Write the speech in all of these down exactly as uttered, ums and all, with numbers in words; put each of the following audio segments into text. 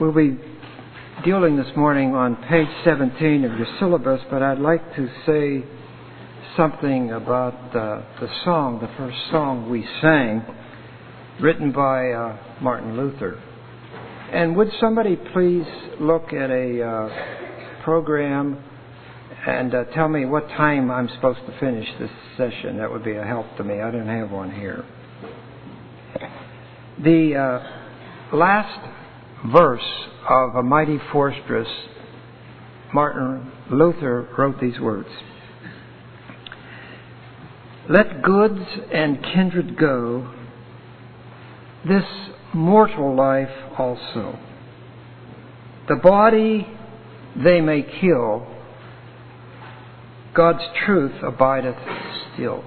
We'll be dealing this morning on page seventeen of your syllabus, but I'd like to say something about uh, the song, the first song we sang, written by uh, Martin Luther. And would somebody please look at a uh, program and uh, tell me what time I'm supposed to finish this session? That would be a help to me. I don't have one here. The uh, last verse of A Mighty Fortress, Martin Luther wrote these words: "Let goods and kindred go, this mortal life also. The body they may kill, God's truth abideth still."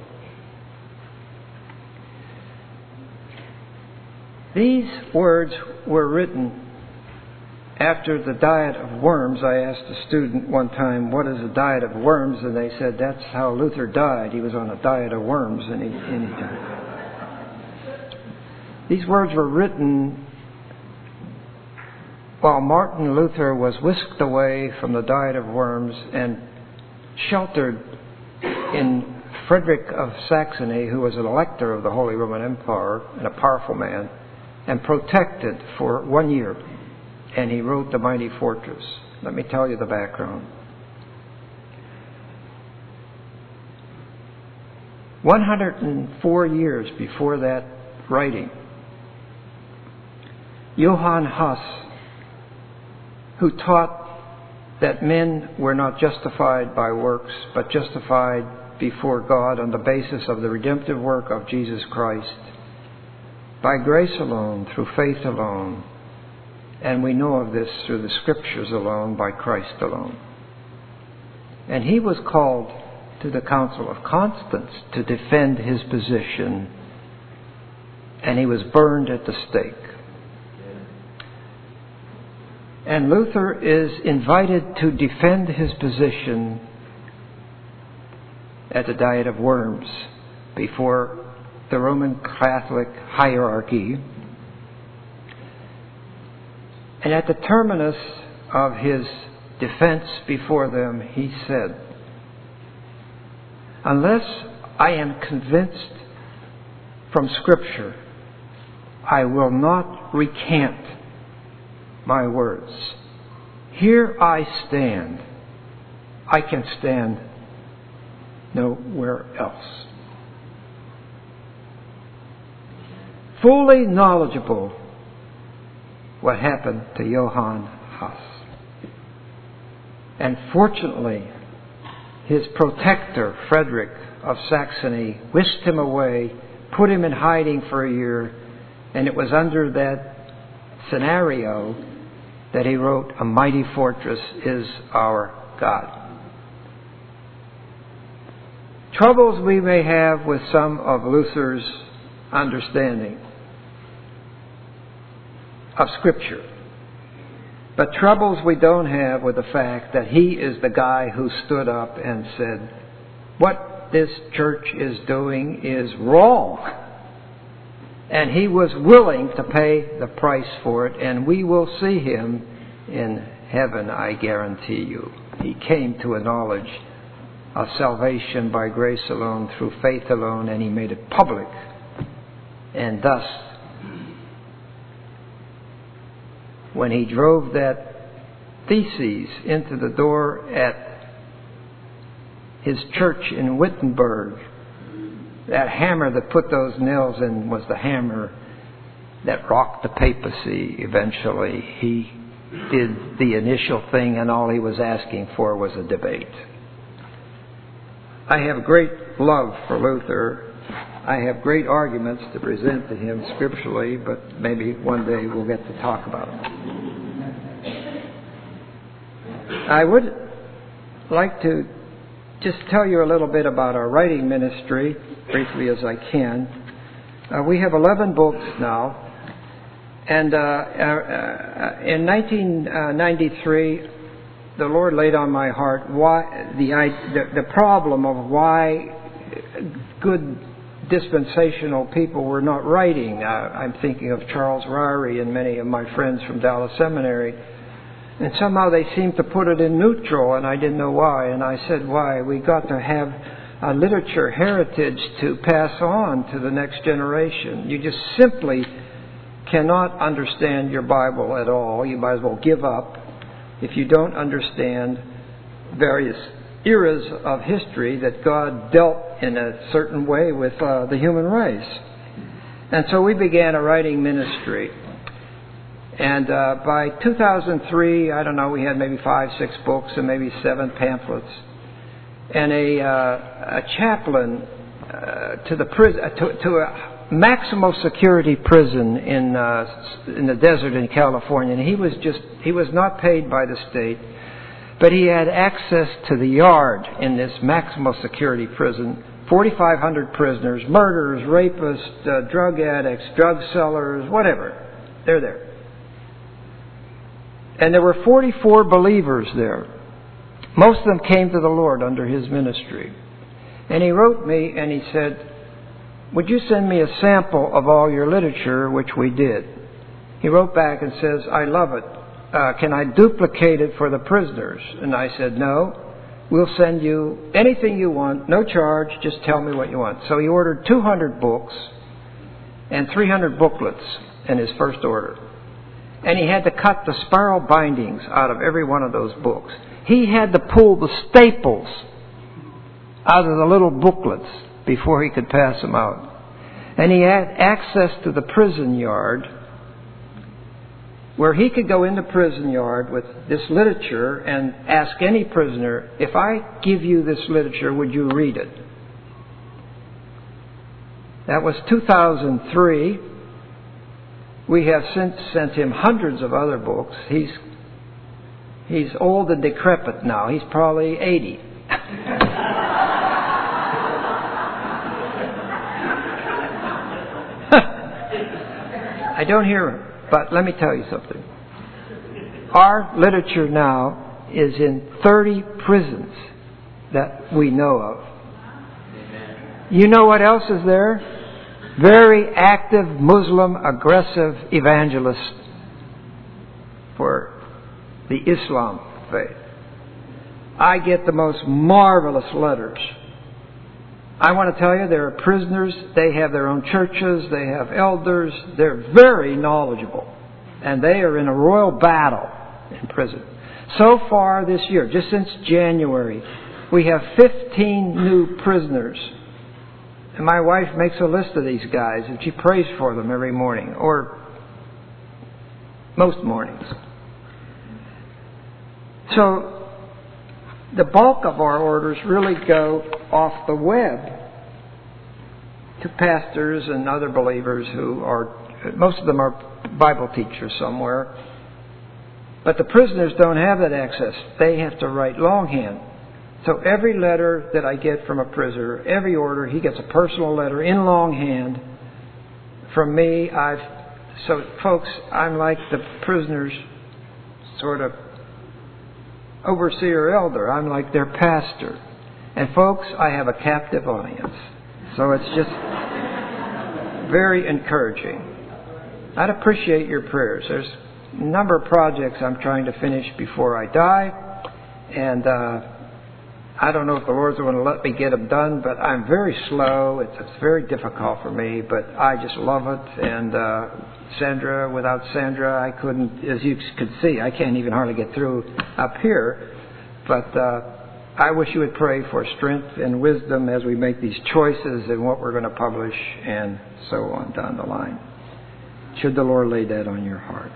These words were written after the diet of worms. I asked a student one time, what is a diet of worms? And they said, that's how Luther died. He was on a diet of worms and he, and he died. These words were written while Martin Luther was whisked away from the diet of worms and sheltered in Frederick of Saxony, who was an elector of the Holy Roman Empire and a powerful man, and protected for one year. And he wrote The Mighty Fortress. Let me tell you the background. one hundred four years before that writing, Johann Huss, who taught that men were not justified by works, but justified before God on the basis of the redemptive work of Jesus Christ, by grace alone, through faith alone, and we know of this through the Scriptures alone, by Christ alone. And he was called to the Council of Constance to defend his position, and he was burned at the stake. And Luther is invited to defend his position at the Diet of Worms before the Roman Catholic hierarchy. And at the terminus of his defense before them, he said, "Unless I am convinced from Scripture, I will not recant my words. Here I stand. I can stand nowhere else." Fully knowledgeable what happened to Johann Huss. And fortunately, his protector, Frederick of Saxony, whisked him away, put him in hiding for a year, and it was under that scenario that he wrote, "A mighty fortress is our God." Troubles we may have with some of Luther's understanding of Scripture, but troubles we don't have with the fact that he is the guy who stood up and said, what this church is doing is wrong. And he was willing to pay the price for it, and we will see him in heaven, I guarantee you. He came to a knowledge of salvation by grace alone, through faith alone, and he made it public. And thus, when he drove that theses into the door at his church in Wittenberg, that hammer that put those nails in was the hammer that rocked the papacy eventually. He did the initial thing, and all he was asking for was a debate. I have great love for Luther. I have great arguments to present to him scripturally, but maybe one day we'll get to talk about them. I would like to just tell you a little bit about our writing ministry, briefly as I can. Uh, we have eleven books now, and uh, uh, in nineteen ninety-three, the Lord laid on my heart why the, the the problem of why good dispensational people were not writing. Uh, I'm thinking of Charles Ryrie and many of my friends from Dallas Seminary. And somehow they seemed to put it in neutral, and I didn't know why. And I said, why? We got to have a literature heritage to pass on to the next generation. You just simply cannot understand your Bible at all. You might as well give up if you don't understand various eras of history that God dealt in a certain way with uh, the human race. And so we began a writing ministry. And uh, by two thousand three, I don't know, we had maybe five, six books and maybe seven pamphlets. And a, uh, a chaplain uh, to the prison, uh, to, to a maximum security prison in uh, in the desert in California. And he was just he was not paid by the state, but he had access to the yard in this maximum security prison. forty-five hundred prisoners, murderers, rapists, uh, drug addicts, drug sellers, whatever. They're there. And there were forty-four believers there. Most of them came to the Lord under his ministry. And he wrote me and he said, would you send me a sample of all your literature, which we did. He wrote back and says, I love it. Uh, can I duplicate it for the prisoners? And I said, no. We'll send you anything you want, no charge, just tell me what you want. So he ordered two hundred books and three hundred booklets in his first order. And he had to cut the spiral bindings out of every one of those books. He had to pull the staples out of the little booklets before he could pass them out. And he had access to the prison yard, where he could go in the prison yard with this literature and ask any prisoner, if I give you this literature, would you read it? That was two thousand three. We have since sent him hundreds of other books. He's he's old and decrepit now. He's probably eighty. I don't hear him, but let me tell you something. Our literature now is in thirty prisons that we know of. You know what else is there? Very active Muslim aggressive evangelists for the Islam faith. I get the most marvelous letters. I want to tell you, there are prisoners, they have their own churches, they have elders, they're very knowledgeable. And they are in a royal battle in prison. So far this year, just since January, we have fifteen new prisoners. And my wife makes a list of these guys and she prays for them every morning, or most mornings. So the bulk of our orders really go off the web to pastors and other believers who are, most of them are Bible teachers somewhere. But the prisoners don't have that access. They have to write longhand. So every letter that I get from a prisoner, every order, he gets a personal letter in longhand from me. I've so folks, I'm like the prisoner's sort of overseer elder. I'm like their pastor. And folks, I have a captive audience. So it's just very encouraging. I'd appreciate your prayers. There's a number of projects I'm trying to finish before I die. And uh I don't know if the Lord's going to let me get them done, but I'm very slow. It's, it's very difficult for me, but I just love it. And uh, Sandra, without Sandra, I couldn't, as you could see, I can't even hardly get through up here. But uh, I wish you would pray for strength and wisdom as we make these choices and what we're going to publish and so on down the line. Should the Lord lay that on your heart.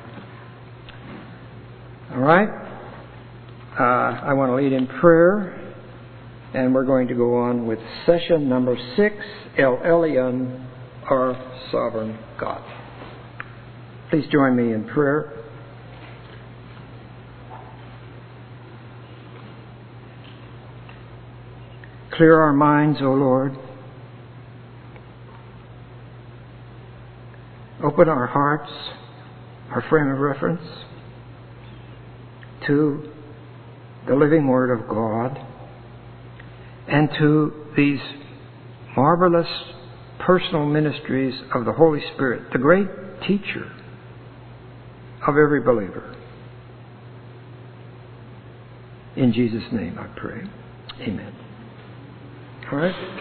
All right? Uh, I want to lead in prayer. And we're going to go on with session number six, El Elyon, our sovereign God. Please join me in prayer. Clear our minds, O Lord. Open our hearts, our frame of reference, to the living Word of God, and to these marvelous personal ministries of the Holy Spirit, the great teacher of every believer. In Jesus' name I pray. Amen. All right.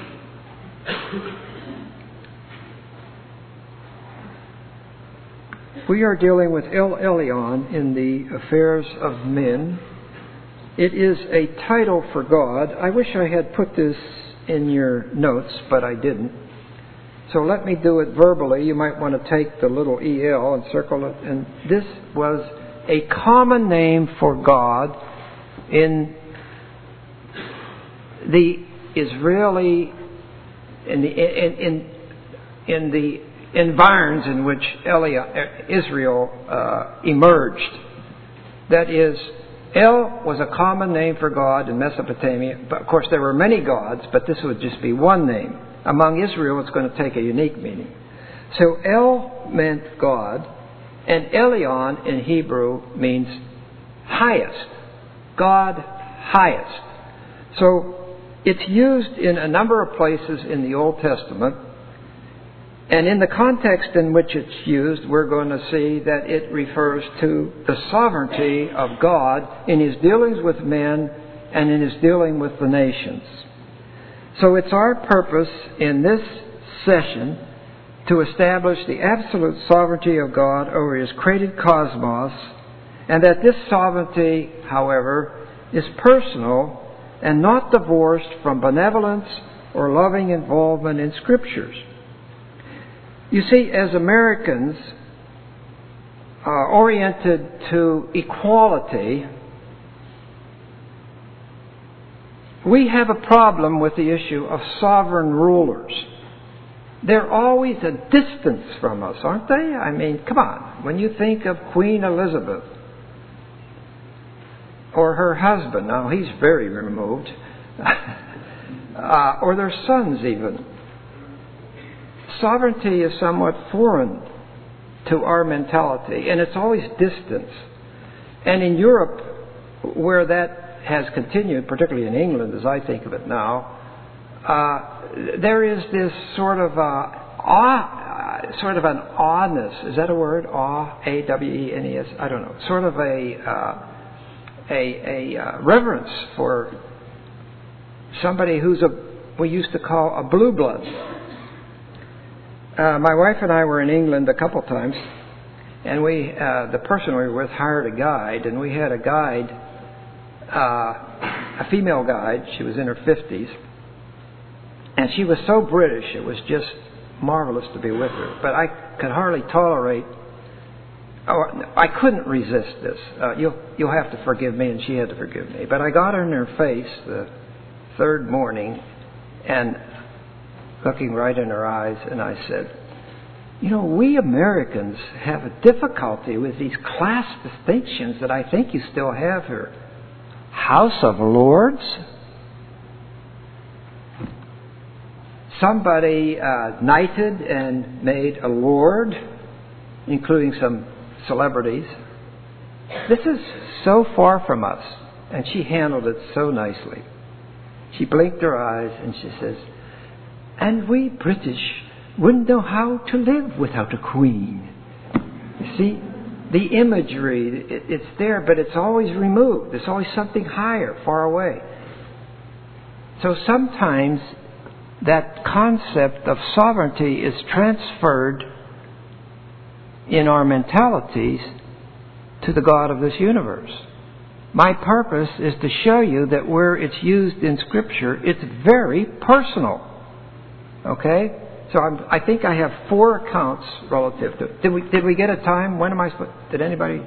We are dealing with El Elyon in the affairs of men. It is a title for God. I wish I had put this in your notes, but I didn't. So let me do it verbally. You might want to take the little E L and circle it. And this was a common name for God in the Israeli, in the in in, in the environs in which Israel uh, emerged. That is, El was a common name for God in Mesopotamia. But of course, there were many gods, but this would just be one name. Among Israel, it's going to take a unique meaning. So El meant God, and Elyon in Hebrew means highest. God highest. So it's used in a number of places in the Old Testament. And in the context in which it's used, we're going to see that it refers to the sovereignty of God in His dealings with men and in His dealing with the nations. So it's our purpose in this session to establish the absolute sovereignty of God over His created cosmos, and that this sovereignty, however, is personal and not divorced from benevolence or loving involvement in Scriptures. You see, as Americans uh, oriented to equality, we have a problem with the issue of sovereign rulers. They're always a distance from us, aren't they? I mean, come on. When you think of Queen Elizabeth or her husband, now he's very removed, uh, or their sons even. Sovereignty is somewhat foreign to our mentality, and it's always distance. And in Europe, where that has continued, particularly in England, as I think of it now, uh, there is this sort of uh, awe, uh, sort of an awness. Is that a word? Awe, A W E N E S. I don't know. Sort of a uh, a, a uh, reverence for somebody who's a we used to call a blue blood. Uh, my wife and I were in England a couple times, and we, uh, the person we were with hired a guide, and we had a guide, uh, a female guide. She was in her fifties, and she was so British, it was just marvelous to be with her. But I could hardly tolerate, oh, I couldn't resist this. Uh, you'll, you'll have to forgive me, and she had to forgive me. But I got her in her face the third morning, and looking right in her eyes, and I said, you know, we Americans have a difficulty with these class distinctions that I think you still have here. House of Lords? Somebody uh, knighted and made a lord, including some celebrities. This is so far from us, and she handled it so nicely. She blinked her eyes, and she says, and we British wouldn't know how to live without a queen. You see, the imagery, it, it's there, but it's always removed. There's always something higher, far away. So sometimes that concept of sovereignty is transferred in our mentalities to the God of this universe. My purpose is to show you that where it's used in Scripture, it's very personal. Okay? So I'm, I think I have four accounts relative to it. Did we, did we get a time? When am I supposed... Did anybody...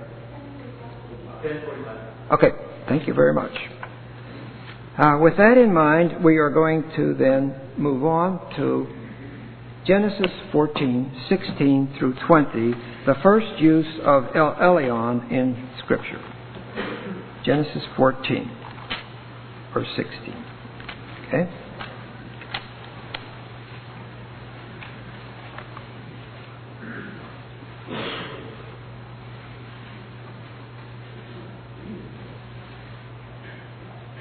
Okay. Thank you very much. Uh, with that in mind, we are going to then move on to Genesis fourteen, sixteen through twenty, the first use of El Elyon in Scripture. Genesis fourteen, verse sixteen. Okay?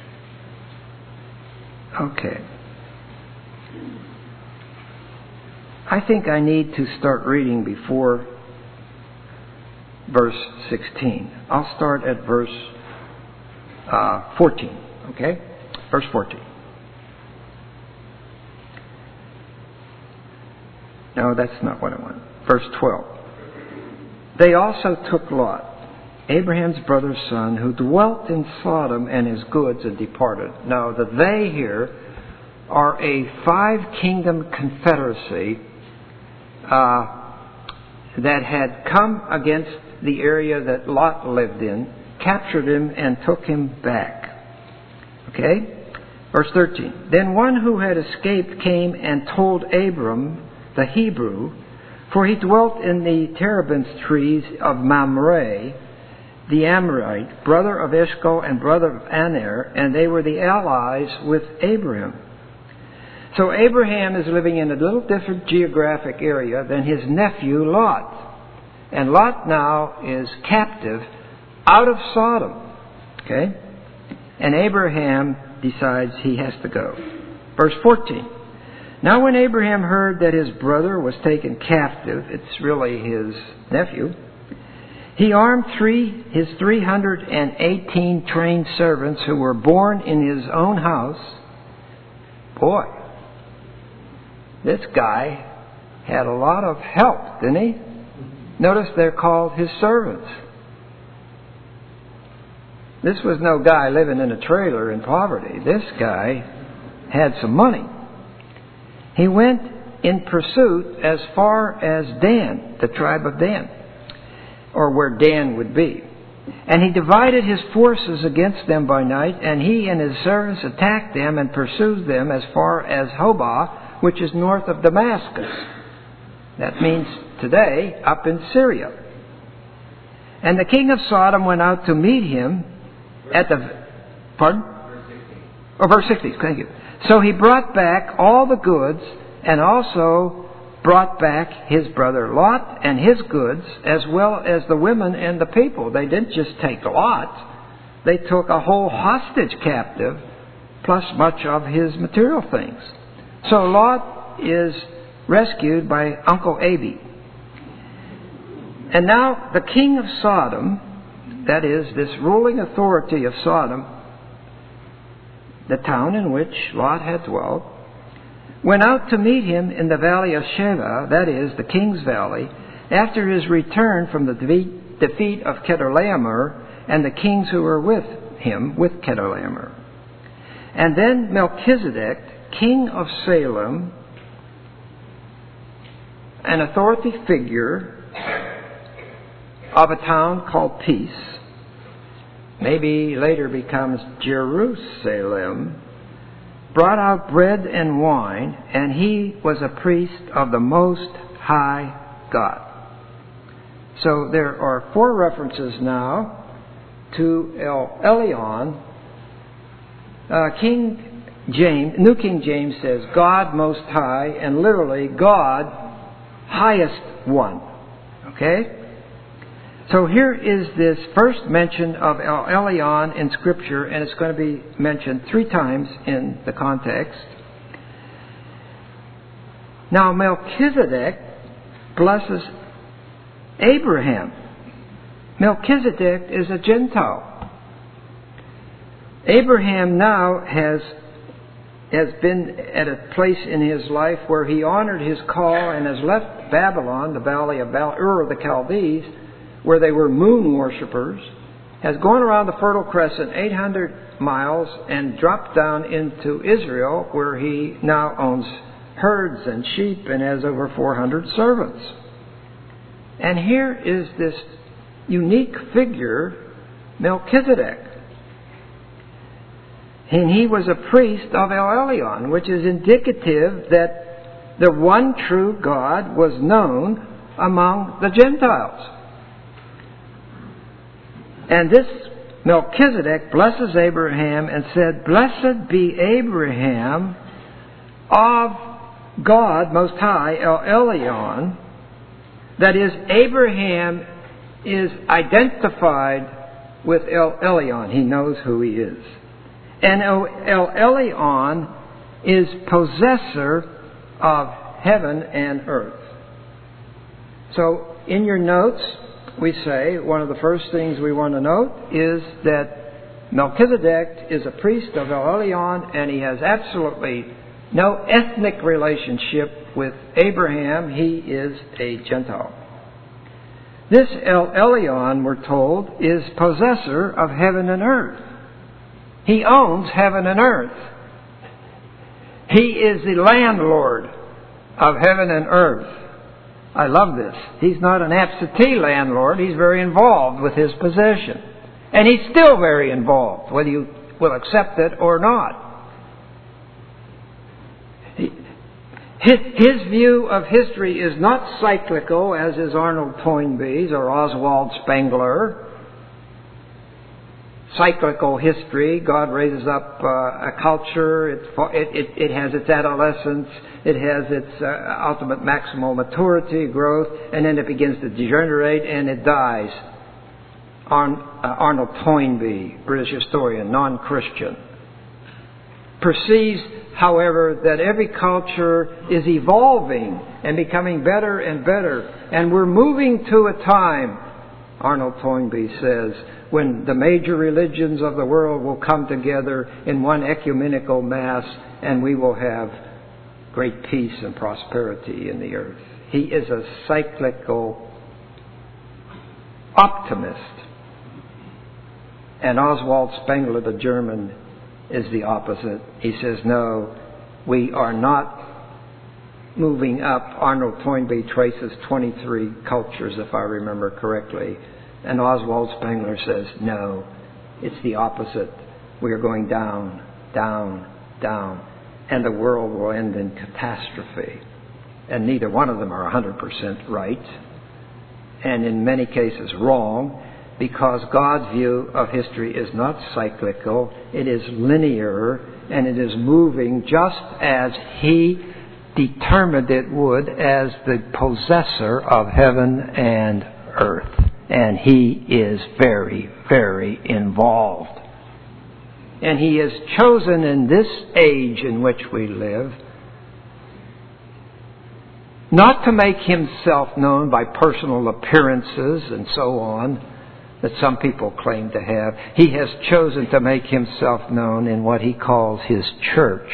Okay. I think I need to start reading before verse sixteen. I'll start at verse uh, fourteen. Okay? Verse fourteen. No, that's not what I want. Verse twelve. They also took Lot, Abraham's brother's son, who dwelt in Sodom, and his goods, and departed. Now, the they here are a five-kingdom confederacy uh, that had come against the area that Lot lived in, captured him, and took him back. Okay? Verse thirteen. Then one who had escaped came and told Abram, the Hebrew, for he dwelt in the terebinth trees of Mamre, the Amorite, brother of Eshcol and brother of Aner, and they were the allies with Abraham. So Abraham is living in a little different geographic area than his nephew Lot. And Lot now is captive out of Sodom. Okay? And Abraham decides he has to go. Verse fourteen. Now when Abraham heard that his brother was taken captive, it's really his nephew, he armed three his three hundred eighteen trained servants who were born in his own house. Boy, this guy had a lot of help, didn't he? Notice they're called his servants. This was no guy living in a trailer in poverty. This guy had some money. He went in pursuit as far as Dan, the tribe of Dan, or where Dan would be. And he divided his forces against them by night, and he and his servants attacked them and pursued them as far as Hobah, which is north of Damascus. That means today up in Syria. And the king of Sodom went out to meet him at the... Pardon? Oh, verse sixty, thank you. So he brought back all the goods, and also brought back his brother Lot and his goods, as well as the women and the people. They didn't just take Lot. They took a whole hostage captive, plus much of his material things. So Lot is rescued by Uncle Abi. And now the king of Sodom, that is, this ruling authority of Sodom, the town in which Lot had dwelt, went out to meet him in the valley of Sheva, that is, the king's valley, after his return from the defeat of Chedorlaomer and the kings who were with him, with Chedorlaomer. And then Melchizedek, king of Salem, an authority figure of a town called Peace, maybe later becomes Jerusalem, brought out bread and wine, and he was a priest of the Most High God. So there are four references now to El Elyon. Uh, King James, New King James says God Most High, and literally God Highest One. Okay? So here is this first mention of El Elyon in Scripture, and it's going to be mentioned three times in the context. Now Melchizedek blesses Abraham. Melchizedek is a Gentile. Abraham now has has been at a place in his life where he honored his call and has left Babylon, the valley of Ur of the Chaldees, where they were moon worshippers, has gone around the Fertile Crescent eight hundred miles and dropped down into Israel, where he now owns herds and sheep and has over four hundred servants. And here is this unique figure, Melchizedek. And he was a priest of El Elyon, which is indicative that the one true God was known among the Gentiles. And this Melchizedek blesses Abraham and said, "Blessed be Abraham of God Most High, El Elyon." That is, Abraham is identified with El Elyon. He knows who he is. And El Elyon is possessor of heaven and earth. So in your notes, we say one of the first things we want to note is that Melchizedek is a priest of El Elyon, and he has absolutely no ethnic relationship with Abraham. He is a Gentile. This El Elyon, we're told, is possessor of heaven and earth. He owns heaven and earth. He is the landlord of heaven and earth. I love this. He's not an absentee landlord. He's very involved with his possession. And he's still very involved, whether you will accept it or not. His, his view of history is not cyclical, as is Arnold Toynbee's or Oswald Spengler. Cyclical history. God raises up uh, a culture. It, it, it has its adolescence. It has its uh, ultimate maximal maturity, growth, and then it begins to degenerate and it dies. Arn, uh, Arnold Toynbee, British historian, non-Christian, perceives, however, that every culture is evolving and becoming better and better. And we're moving to a time, Arnold Toynbee says, when the major religions of the world will come together in one ecumenical mass and we will have great peace and prosperity in the earth. He is a cyclical optimist. And Oswald Spengler, the German, is the opposite. He says, no, we are not moving up. Arnold Toynbee traces twenty-three cultures, if I remember correctly. And Oswald Spengler says, no, it's the opposite. We are going down, down, down. And the world will end in catastrophe. And neither one of them are one hundred percent right. And in many cases wrong. Because God's view of history is not cyclical, it is linear, and it is moving just as He determined it would as the possessor of heaven and earth. And He is very, very involved. And He has chosen in this age in which we live not to make Himself known by personal appearances and so on, that some people claim to have. He has chosen to make Himself known in what He calls His church,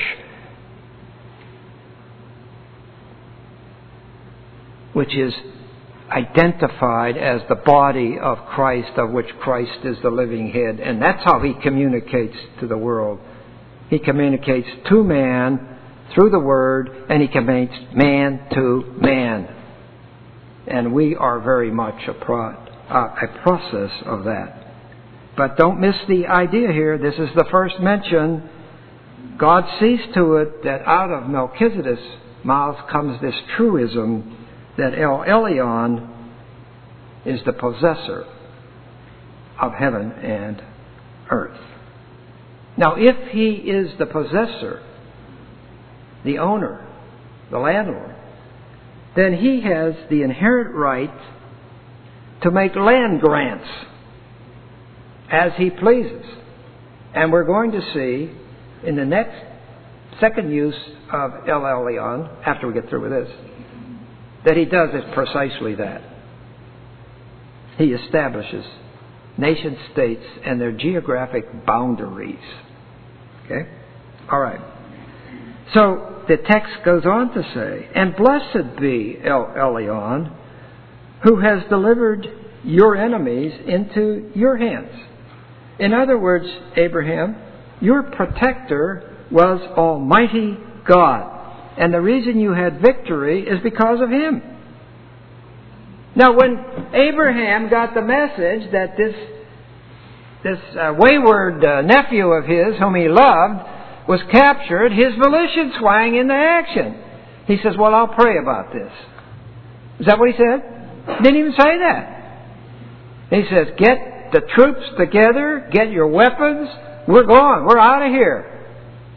which is identified as the body of Christ, of which Christ is the living head. And that's how He communicates to the world. He communicates to man through the Word, and He communicates man to man. And we are very much a pro- Uh, a process of that. But don't miss the idea here. This is the first mention. God sees to it that out of Melchizedek's mouth comes this truism that El Elyon is the possessor of heaven and earth. Now, if He is the possessor, the owner, the landlord, then He has the inherent right to make land grants as He pleases. And we're going to see in the next second use of El Elyon, after we get through with this, that He does it precisely that. He establishes nation states and their geographic boundaries. Okay? All right. So the text goes on to say, and blessed be El Elyon, who has delivered your enemies into your hands. In other words, Abraham, your protector was Almighty God. And the reason you had victory is because of Him. Now, when Abraham got the message that this, this uh, wayward uh, nephew of his, whom he loved, was captured, his volition swang into action. He says, well, I'll pray about this. Is that what he said? He didn't even say that. He says, get the troops together, get your weapons, we're going, we're out of here.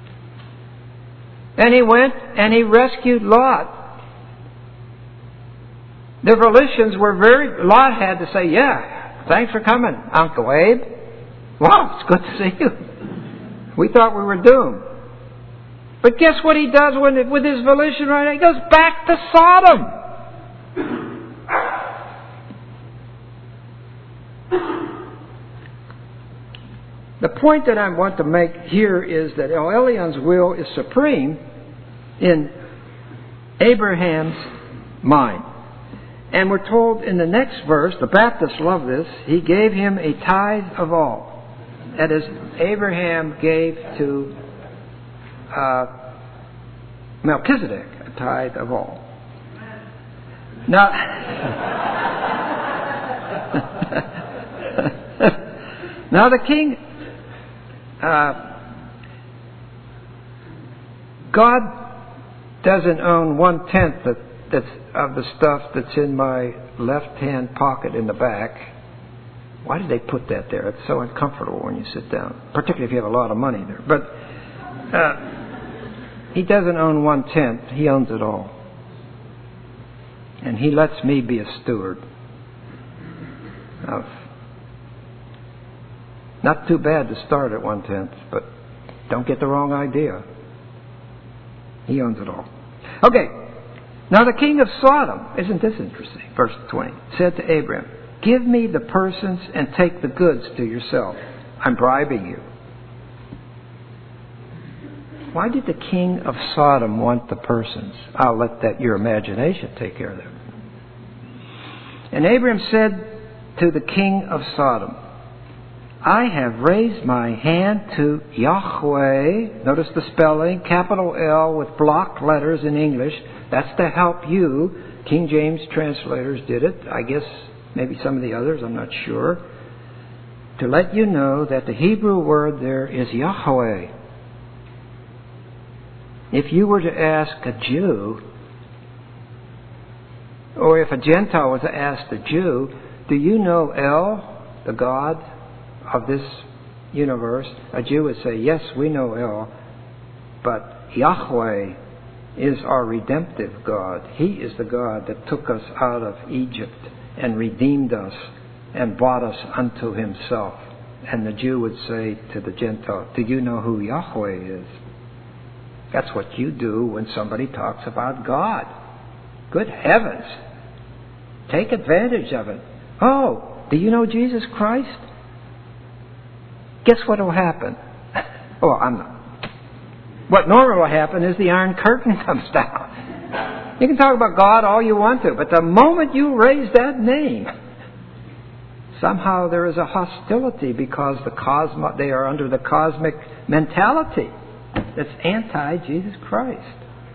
And he went and he rescued Lot. The volitions were very, Lot had to say, yeah, thanks for coming, Uncle Abe. Wow, it's good to see you. We thought we were doomed. But guess what he does when, with his volition right now? He goes back to Sodom. The point that I want to make here is that El Elion's will is supreme in Abraham's mind. And we're told in the next verse, the Baptists love this, he gave him a tithe of all. That is, Abraham gave to uh, Melchizedek a tithe of all. Now, now the king, uh, God doesn't own one tenth that, that's of the stuff that's in my left-hand pocket in the back. Why did they put that there? It's so uncomfortable when you sit down, particularly if you have a lot of money there. But uh, he doesn't own one tenth; he owns it all, and he lets me be a steward of. Not too bad to start at one tenth, but don't get the wrong idea. He owns it all. Okay. Now the king of Sodom, isn't this interesting? Verse twenty, said to Abraham, give me the persons and take the goods to yourself. I'm bribing you. Why did the king of Sodom want the persons? I'll let that your imagination take care of that. And Abraham said to the king of Sodom, I have raised my hand to Yahweh. Notice the spelling, capital L with block letters in English. That's to help you. King James translators did it. I guess maybe some of the others, I'm not sure. To let you know that the Hebrew word there is Yahweh. If you were to ask a Jew, or if a Gentile was to ask the Jew, do you know El, the God of this universe? A Jew would say, yes, we know El, but Yahweh is our redemptive God. He is the God that took us out of Egypt and redeemed us and brought us unto himself. And the Jew would say to the Gentile, do you know who Yahweh is? That's what you do when somebody talks about God. Good heavens. Take advantage of it. Oh, do you know Jesus Christ? Guess what will happen? Oh, I'm not. What normally will happen is the Iron Curtain comes down. You can talk about God all you want to, but the moment you raise that name, somehow there is a hostility because the cosmo- they are under the cosmic mentality that's anti-Jesus Christ.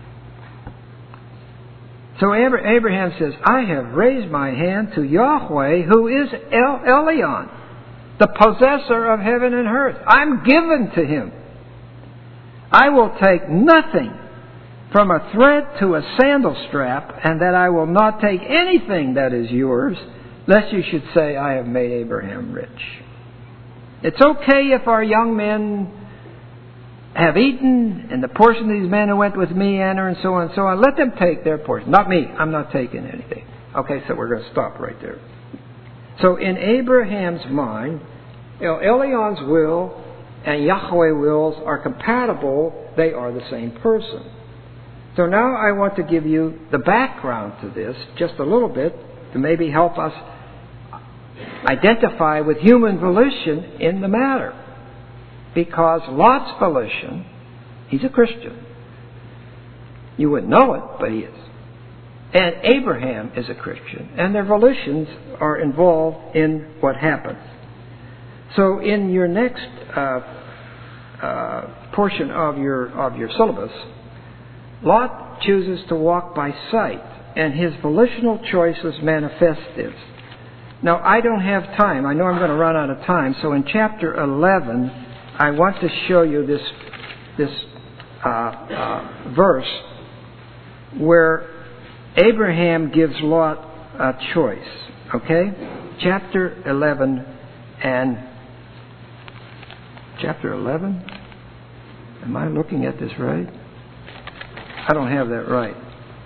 So Abraham says, I have raised my hand to Yahweh, who is El Elyon, the possessor of heaven and earth. I'm given to him. I will take nothing from a thread to a sandal strap, and that I will not take anything that is yours, lest you should say, I have made Abraham rich. It's okay if our young men have eaten, and the portion of these men who went with me enter, and so on and so on. Let them take their portion. Not me. I'm not taking anything. Okay, so we're going to stop right there. So in Abraham's mind, El Elyon's will and Yahweh wills are compatible. They are the same person. So now I want to give you the background to this, just a little bit, to maybe help us identify with human volition in the matter. Because Lot's volition, he's a Christian. You wouldn't know it, but he is. And Abraham is a Christian. And their volitions are involved in what happens. So in your next uh, uh, portion of your of your syllabus, Lot chooses to walk by sight, and his volitional choices manifest this. Now, I don't have time. I know I'm going to run out of time. So in chapter eleven, I want to show you this this uh, uh, verse where Abraham gives Lot a choice. Okay, chapter eleven and chapter eleven. Am I looking at this right? I don't have that right.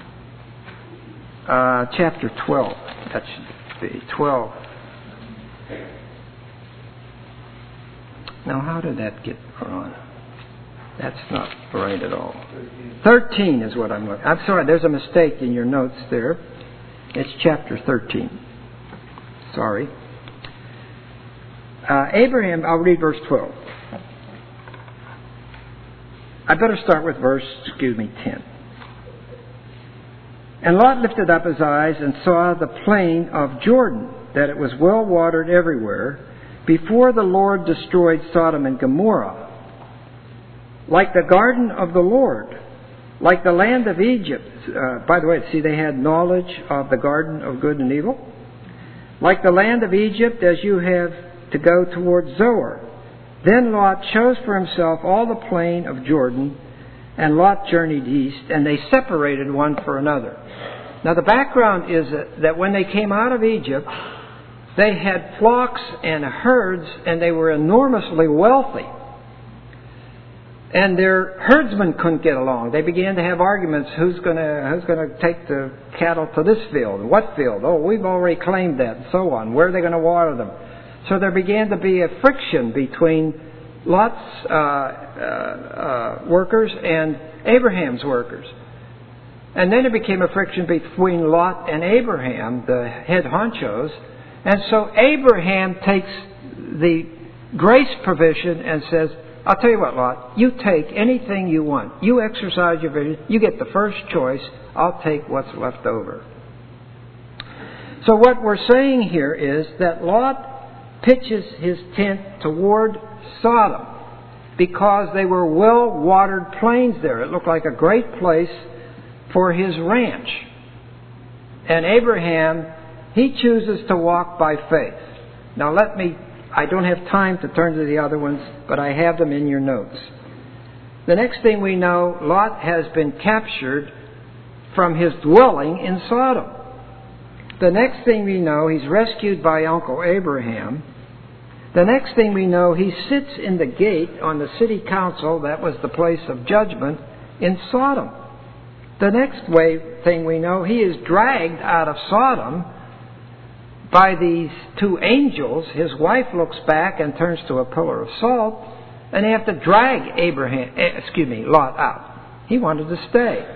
Uh, chapter twelve. That should be twelve. Now, how did that get on? That's not right at all. thirteen is what I'm looking. I'm sorry, there's a mistake in your notes there. It's chapter thirteen. Sorry. Uh, Abraham, I'll read verse twelve. I better start with verse, excuse me, ten. And Lot lifted up his eyes and saw the plain of Jordan, that it was well watered everywhere, before the Lord destroyed Sodom and Gomorrah. Like the garden of the Lord, like the land of Egypt. Uh, by the way, see, they had knowledge of the garden of good and evil. Like the land of Egypt, as you have to go toward Zoar. Then Lot chose for himself all the plain of Jordan, and Lot journeyed east, and they separated one for another. Now the background is that when they came out of Egypt, they had flocks and herds, and they were enormously wealthy. And their herdsmen couldn't get along. They began to have arguments. Who's going to who's going to take the cattle to this field? What field? Oh, we've already claimed that, and so on. Where are they going to water them? So there began to be a friction between Lot's uh, uh, uh, workers and Abraham's workers. And then it became a friction between Lot and Abraham, the head honchos. And so Abraham takes the grace provision and says, I'll tell you what, Lot, you take anything you want. You exercise your vision. You get the first choice. I'll take what's left over. So what we're saying here is that Lot pitches his tent toward Sodom because they were well-watered plains there. It looked like a great place for his ranch. And Abraham, he chooses to walk by faith. Now let me I don't have time to turn to the other ones, but I have them in your notes. The next thing we know, Lot has been captured from his dwelling in Sodom. The next thing we know, he's rescued by Uncle Abraham. The next thing we know, he sits in the gate on the city council, that was the place of judgment, in Sodom. The next way, thing we know, he is dragged out of Sodom by these two angels. His wife looks back and turns to a pillar of salt, and they have to drag Abraham, excuse me, Lot out. He wanted to stay.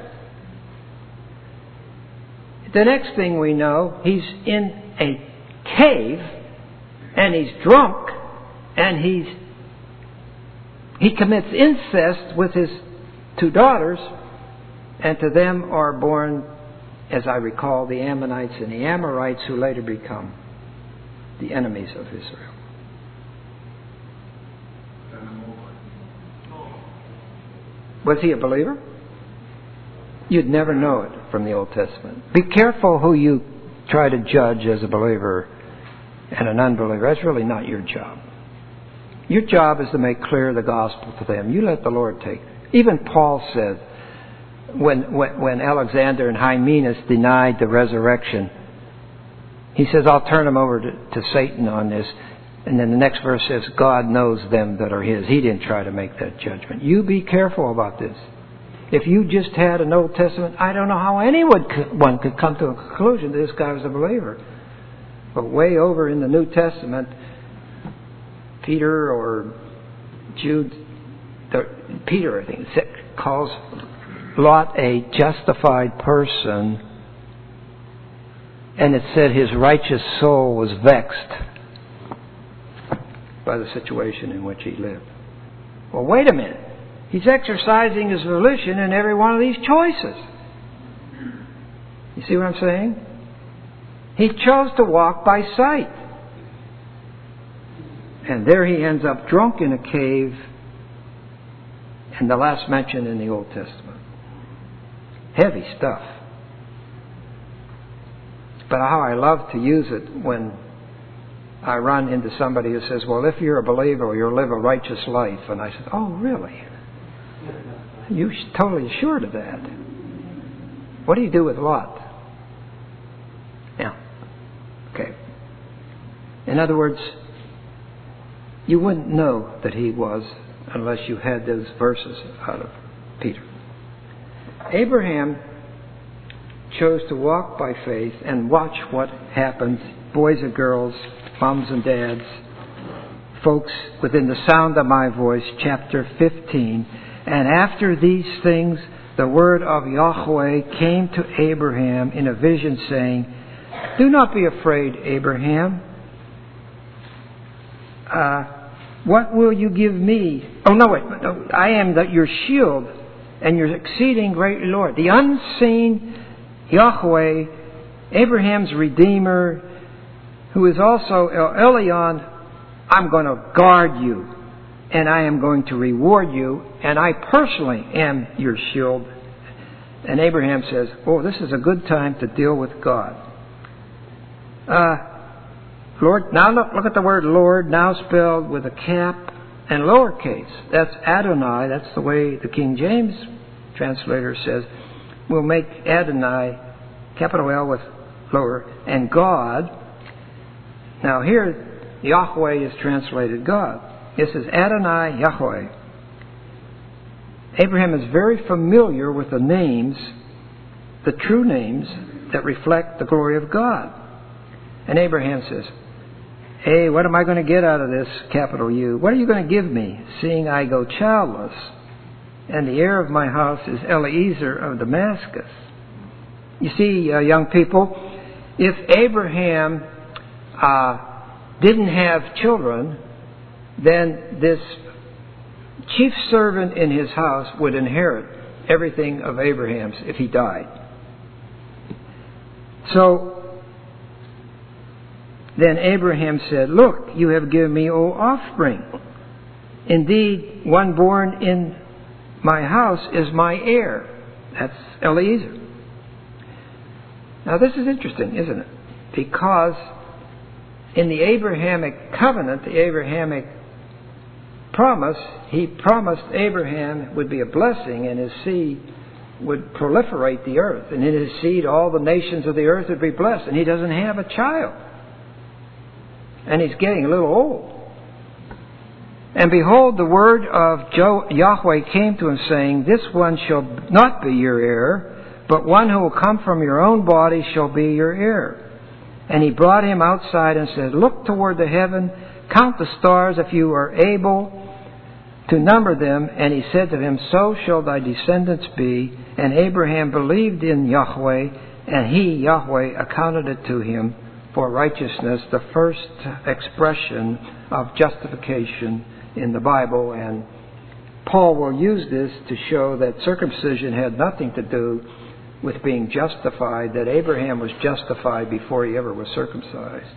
The next thing we know, he's in a cave, and he's drunk, and he's he commits incest with his two daughters, and to them are born, as I recall, the Ammonites and the Amorites, who later become the enemies of Israel. Was he a believer? You'd never know it from the Old Testament. Be careful who you try to judge as a believer and an unbeliever. That's really not your job. Your job is to make clear the gospel to them. You let the Lord take it. Even Paul said, When, when when Alexander and Hymenaeus denied the resurrection, he says, I'll turn them over to, to Satan on this. And then the next verse says, God knows them that are his. He didn't try to make that judgment. You be careful about this. If you just had an Old Testament, I don't know how anyone could, one could come to a conclusion that this guy was a believer. But way over in the New Testament, Peter or Jude, the, Peter, I think, calls Lot a justified person, and it said his righteous soul was vexed by the situation in which he lived. Well, wait a minute. He's exercising his volition in every one of these choices. You see what I'm saying? He chose to walk by sight. And there he ends up drunk in a cave, and the last mention in the Old Testament. Heavy stuff. But how I love to use it when I run into somebody who says, well, if you're a believer, you'll live a righteous life. And I said, oh, really? You're totally assured of that. What do you do with Lot? Yeah. Okay. In other words, you wouldn't know that he was unless you had those verses out of Peter. Abraham chose to walk by faith and watch what happens. Boys and girls, moms and dads, folks within the sound of my voice, chapter fifteen. And after these things, the word of Yahweh came to Abraham in a vision, saying, do not be afraid, Abraham. Uh, what will you give me? Oh, no, wait. No, I am the, your shield and your exceeding great Lord. The unseen Yahweh, Abraham's Redeemer, who is also El Elyon, I'm going to guard you, and I am going to reward you, and I personally am your shield. And Abraham says, oh, this is a good time to deal with God. Uh, Lord, now look, look at the word Lord, now spelled with a cap and lowercase. That's Adonai. That's the way the King James translator says. We'll make Adonai, capital L with lower, and God. Now here, Yahweh is translated God. This is Adonai Yahweh. Abraham is very familiar with the names, the true names that reflect the glory of God. And Abraham says, hey, what am I going to get out of this, capital U? What are you going to give me, seeing I go childless? And the heir of my house is Eliezer of Damascus. You see, uh, young people, if Abraham uh, didn't have children, then this chief servant in his house would inherit everything of Abraham's if he died. So then Abraham said, look, you have given me, O offspring. Indeed, one born in my house is my heir. That's Eliezer. Now this is interesting, isn't it? Because in the Abrahamic covenant, the Abrahamic promise, he promised Abraham would be a blessing and his seed would proliferate the earth. And in his seed, all the nations of the earth would be blessed. And he doesn't have a child. And he's getting a little old. And behold, the word of Yahweh came to him, saying, this one shall not be your heir, but one who will come from your own body shall be your heir. And he brought him outside and said, look toward the heaven, count the stars if you are able to number them. And he said to him, so shall thy descendants be. And Abraham believed in Yahweh, and he, Yahweh, accounted it to him for righteousness, the first expression of justification in the Bible. And Paul will use this to show that circumcision had nothing to do with being justified, that Abraham was justified before he ever was circumcised.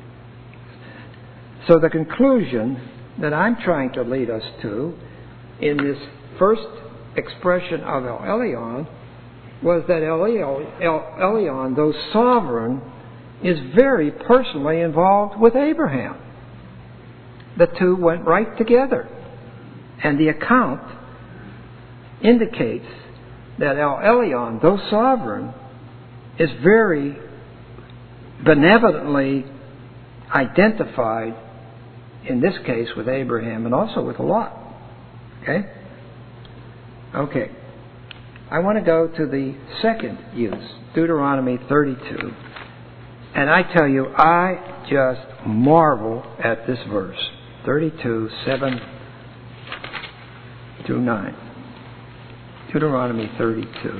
So the conclusion that I'm trying to lead us to in this first expression of El Elyon was that El Elyon, though sovereign, is very personally involved with Abraham. The two went right together. And the account indicates that El Elyon, though sovereign, is very benevolently identified, in this case with Abraham and also with Lot. Okay? Okay. I want to go to the second use, Deuteronomy thirty-two. And I tell you, I just marvel at this verse. thirty-two, seven through nine. Deuteronomy thirty-two.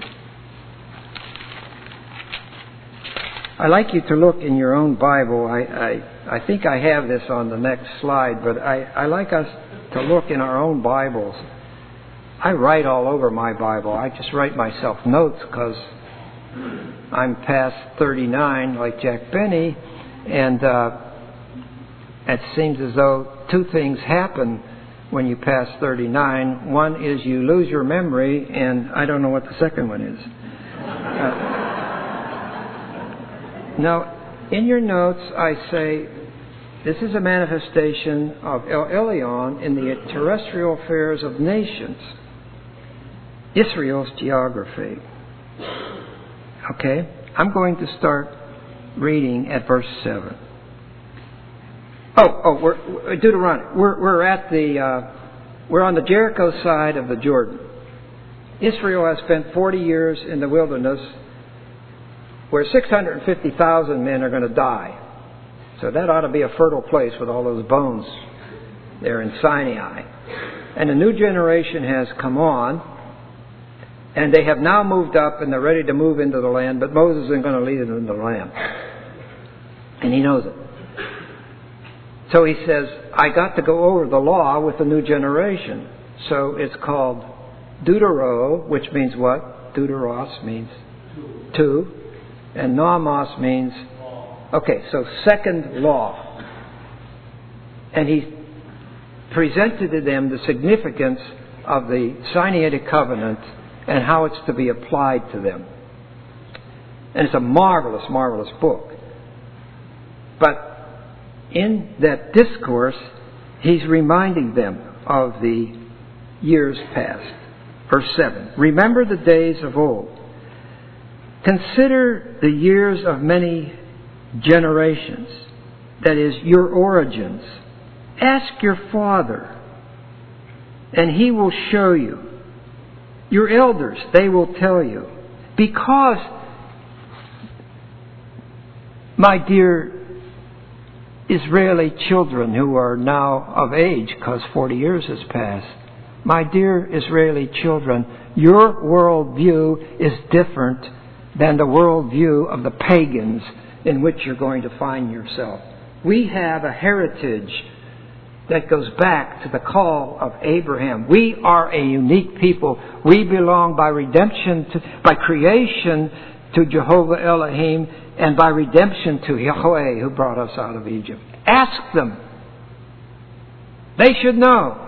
I'd like you to look in your own Bible. I, I, I think I have this on the next slide, but I, I like us to look in our own Bibles. I write all over my Bible. I just write myself notes because I'm past thirty-nine, like Jack Benny, and uh, it seems as though two things happen when you pass thirty-nine. One is you lose your memory, and I don't know what the second one is. Uh, now, in your notes, I say, this is a manifestation of El Elyon in the terrestrial affairs of nations. Israel's geography. Okay? I'm going to start reading at verse seven. Oh, oh, we're Deuteronomy. We're we're at the uh, we're on the Jericho side of the Jordan. Israel has spent forty years in the wilderness, where six hundred fifty thousand men are going to die. So that ought to be a fertile place with all those bones there in Sinai. and a new generation has come on, and they have now moved up and they're ready to move into the land, but Moses isn't going to lead them into the land. And he knows it. So he says, I got to go over the law with the new generation. So it's called Deutero, which means what? Deuteros means two. And Nomos means, okay, so second law. And he presented to them the significance of the Sinaitic covenant and how it's to be applied to them. And it's a marvelous, marvelous book. But in that discourse, he's reminding them of the years past. Verse seven, remember the days of old. Consider the years of many generations, that is, your origins. Ask your father, and he will show you. Your elders, they will tell you. Because, my dear Israeli children who are now of age, because forty years has passed, my dear Israeli children, your worldview is different than the worldview of the pagans in which you're going to find yourself. We have a heritage that goes back to the call of Abraham. We are a unique people. We belong by redemption, to, by creation to Jehovah Elohim, and by redemption to Yahweh who brought us out of Egypt. Ask them. They should know.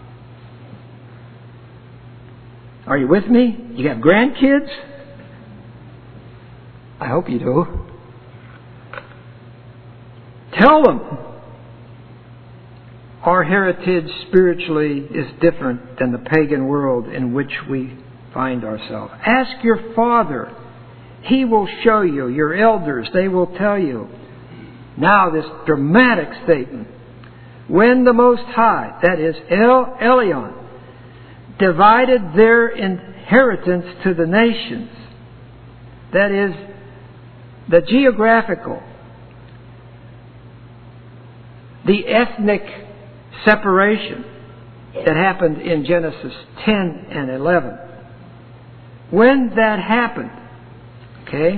Are you with me? You have grandkids? I hope you do. Tell them. Our heritage spiritually is different than the pagan world in which we find ourselves. Ask your father. He will show you. Your elders, they will tell you. Now this dramatic statement. When the Most High, that is El Elyon, divided their inheritance to the nations, that is the geographical, the ethnic separation that happened in Genesis ten and eleven. When that happened, okay,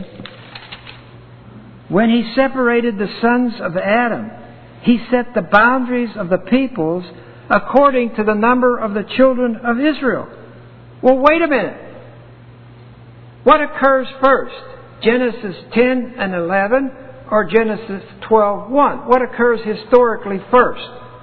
when he separated the sons of Adam, he set the boundaries of the peoples according to the number of the children of Israel. Well, wait a minute. What occurs first? Genesis ten and eleven or Genesis twelve one? What occurs historically first?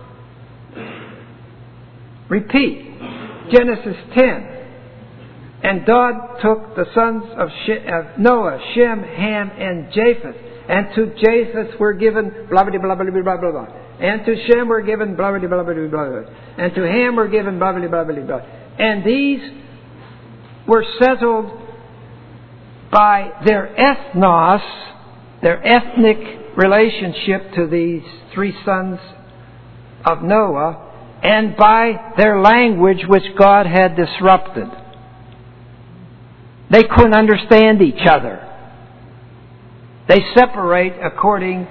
Repeat. Genesis ten. And God took the sons of Noah, Shem, Ham, and Japheth. And to Japheth were given blah, blah, blah, blah, blah, blah, blah. And to Shem were given blah, blah, blah, blah, blah, blah. And to Ham were given blah, blah, blah, blah, blah. And these were settled by their ethnos, their ethnic relationship to these three sons of Noah, and by their language which God had disrupted. They couldn't understand each other. They separate according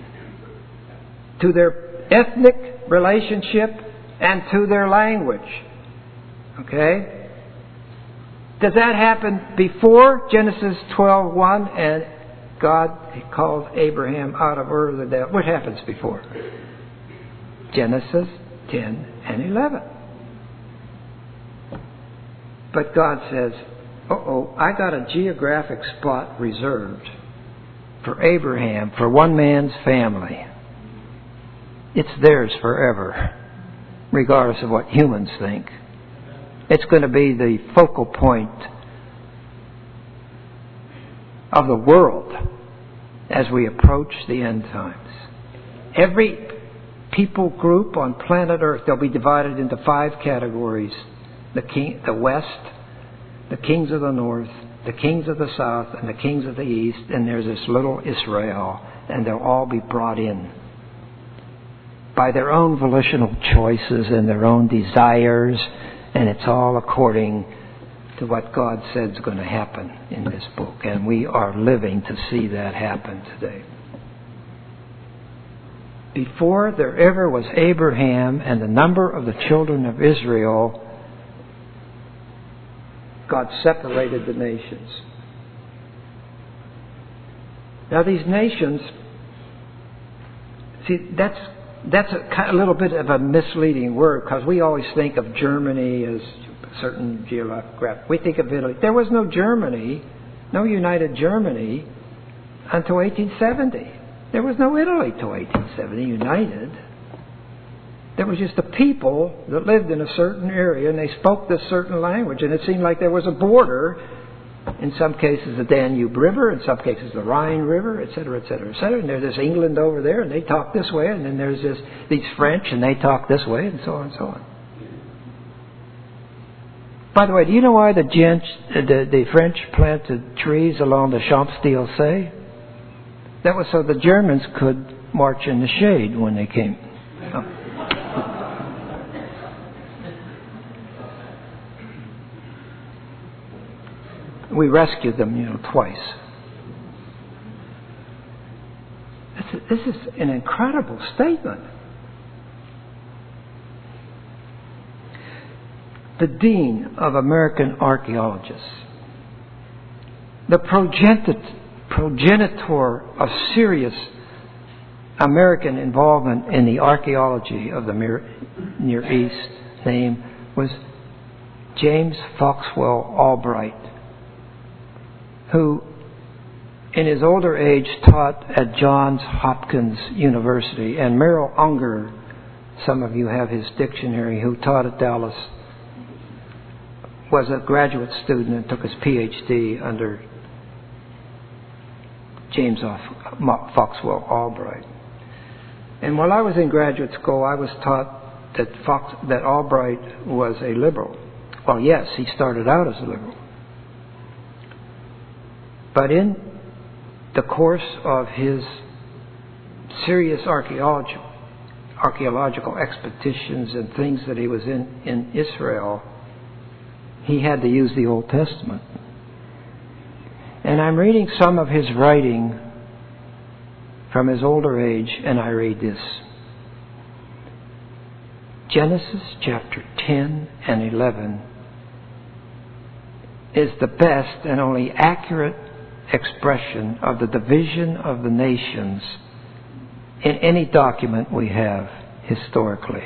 to their ethnic relationship and to their language. Okay? Does that happen before Genesis twelve one and God called Abraham out of Ur of the Chaldees? What happens before? Genesis ten and eleven. But God says, uh-oh, I got a geographic spot reserved for Abraham, for one man's family. It's theirs forever, regardless of what humans think. It's going to be the focal point of the world as we approach the end times. Every people group on planet Earth, they'll be divided into five categories. The king, the West, the kings of the North, the kings of the South, and the kings of the East, and there's this little Israel, and they'll all be brought in by their own volitional choices and their own desires, and it's all according to what God said is going to happen in this book, and we are living to see that happen today. before there ever was Abraham and the number of the children of Israel, God separated the nations. Now these nations, see, that's that's a, kind of a little bit of a misleading word, because we always think of Germany as a certain geographic. We think of Italy. There was no Germany, no united Germany, until eighteen seventy. There was no Italy till eighteen seventy, united. There was just a people that lived in a certain area, and they spoke this certain language, and it seemed like there was a border. In some cases, the Danube River, in some cases, the Rhine River, et cetera, et cetera, et cetera. And there's this England over there, and they talk this way, and then there's this these French, and they talk this way, and so on and so on. By the way, do you know why the, gent, the, the French planted trees along the Champs-Élysées? That was so the Germans could march in the shade when they came. Oh. We rescued them, you know, twice. This is, this is an incredible statement. The Dean of American Archaeologists, the progenitor, progenitor of serious American involvement in the archaeology of the Near East, name was James Foxwell Albright, who in his older age taught at Johns Hopkins University, and Merrill Unger, some of you have his dictionary, who taught at Dallas, was a graduate student and took his P H D under James Foxwell Albright. And while I was in graduate school, I was taught that Fox, that Albright was a liberal. Well, yes, he started out as a liberal. But in the course of his serious archaeological, archaeological expeditions and things that he was in in Israel, he had to use the Old Testament. And I'm reading some of his writing from his older age, and I read this. Genesis chapter ten and eleven is the best and only accurate expression of the division of the nations in any document we have historically.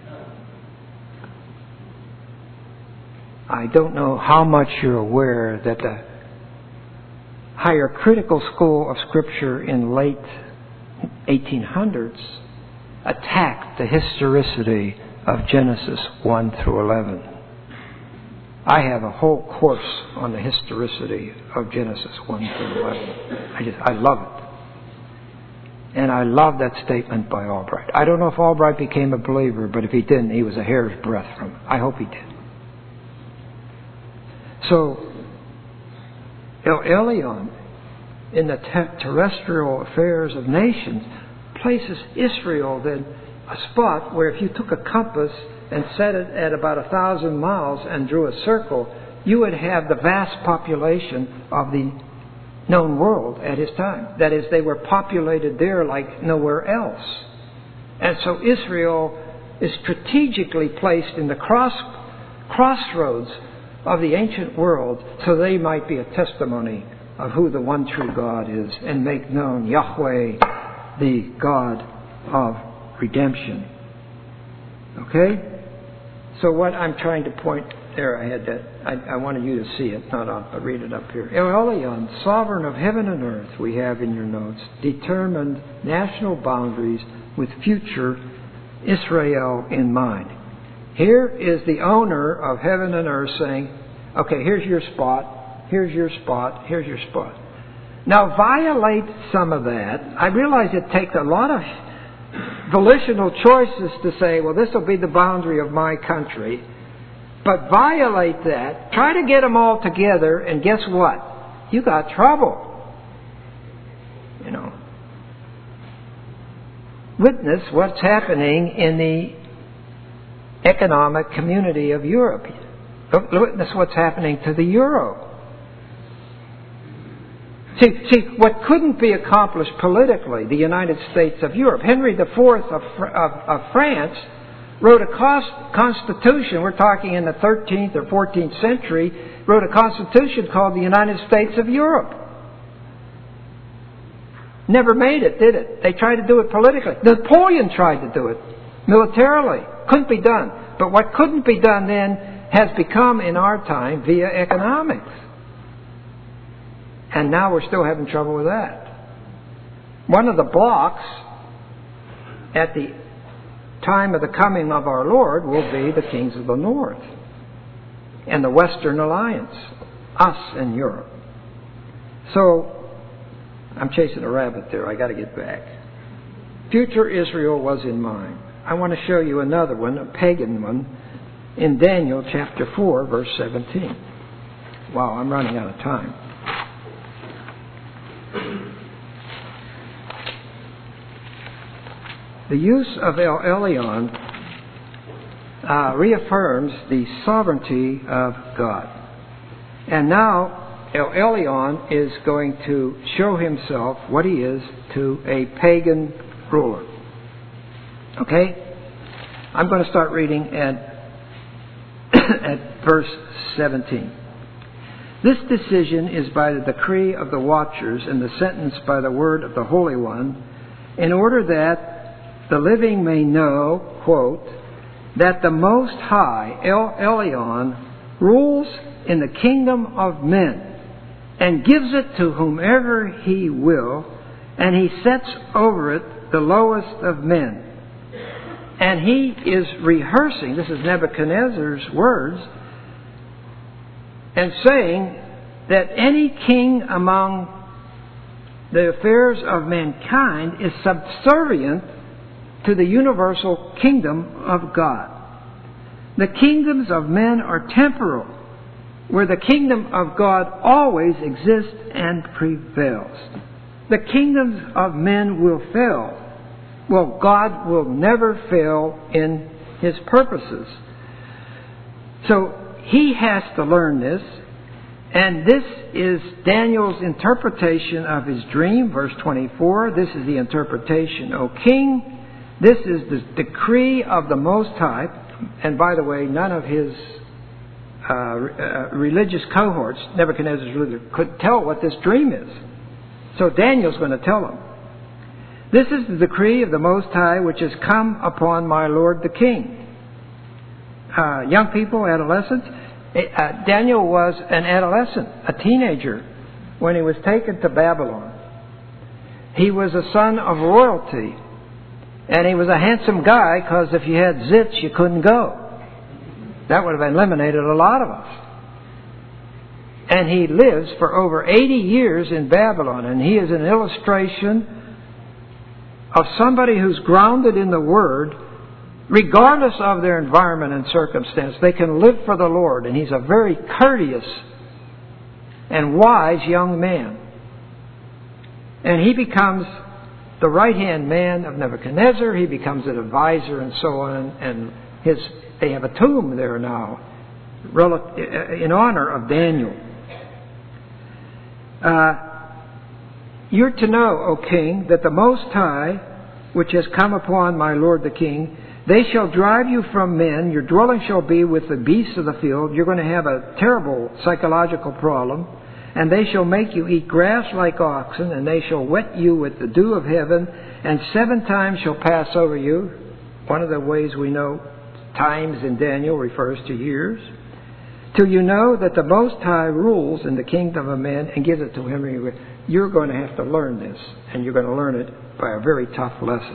I don't know how much you're aware that the higher critical school of Scripture in late eighteen hundreds attacked the historicity of Genesis one through eleven. I have a whole course on the historicity of Genesis one through eleven. I just, I love it. And I love that statement by Albright. I don't know if Albright became a believer, but if he didn't, he was a hair's breadth from it. I hope he did. So, El Elyon, in the te- terrestrial affairs of nations, places Israel then a spot where if you took a compass and set it at about a thousand miles and drew a circle, you would have the vast population of the known world at his time. That is, they were populated there like nowhere else. And so Israel is strategically placed in the cross crossroads of the ancient world, so they might be a testimony of who the one true God is and make known Yahweh, the God of redemption. Okay? So what I'm trying to point there, I had that. I, I wanted you to see it, not on, but read it up here. El Elyon, sovereign of heaven and earth, we have in your notes, determined national boundaries with future Israel in mind. Here is the owner of heaven and earth saying, okay, here's your spot, here's your spot, here's your spot. Now violate some of that. I realize it takes a lot of volitional choices to say, well, this will be the boundary of my country. But violate that, try to get them all together, and guess what? You got trouble. You know. Witness what's happening in the economic community of Europe. Witness what's happening to the euro. See, see, what couldn't be accomplished politically, the United States of Europe. Henry the Fourth of, of, of France wrote a cost, constitution, we're talking in the thirteenth or fourteenth century, wrote a constitution called the United States of Europe. Never made it, did it? They tried to do it politically. Napoleon tried to do it militarily. Couldn't be done. But what couldn't be done then has become in our time via economics. And now we're still having trouble with that. One of the blocks at the time of the coming of our Lord will be the kings of the north and the Western Alliance, us and Europe. So, I'm chasing a rabbit there. I got to get back. Future Israel was in mind. I want to show you another one, a pagan one, in Daniel chapter four, verse seventeen. Wow, I'm running out of time. The use of El Elyon uh, reaffirms the sovereignty of God. And now El Elyon is going to show himself what he is to a pagan ruler. Okay? I'm going to start reading at, at verse seventeen. This decision is by the decree of the watchers and the sentence by the word of the Holy One, in order that the living may know, quote, that the Most High, El Elyon, rules in the kingdom of men and gives it to whomever he will, and he sets over it the lowest of men. And he is rehearsing, this is Nebuchadnezzar's words, and saying that any king among the affairs of mankind is subservient to the universal kingdom of God. The kingdoms of men are temporal, where the kingdom of God always exists and prevails. The kingdoms of men will fail. Well, God will never fail in His purposes. So he has to learn this, and this is Daniel's interpretation of his dream, verse twenty-four. This is the interpretation, O king. This is the decree of the Most High. And by the way, none of his uh, uh, religious cohorts, Nebuchadnezzar's ruler, could tell what this dream is. So Daniel's going to tell them. This is the decree of the Most High which has come upon my Lord the King. Uh, young people, adolescents. Uh, Daniel was an adolescent, a teenager, when he was taken to Babylon. He was a son of royalty. And he was a handsome guy, because if you had zits, you couldn't go. That would have eliminated a lot of us. And he lives for over eighty years in Babylon. And he is an illustration of somebody who's grounded in the Word, regardless of their environment and circumstance. They can live for the Lord. And he's a very courteous and wise young man. And he becomes the right-hand man of Nebuchadnezzar. He becomes an advisor and so on. And his they have a tomb there now in honor of Daniel. Uh, you're to know, O king, that the Most High, which has come upon my Lord the King, they shall drive you from men. Your dwelling shall be with the beasts of the field. You're going to have a terrible psychological problem. And they shall make you eat grass like oxen, and they shall wet you with the dew of heaven, and seven times shall pass over you. One of the ways we know times in Daniel refers to years. Till you know that the Most High rules in the kingdom of men and gives it to him. You're going to have to learn this, and you're going to learn it by a very tough lesson.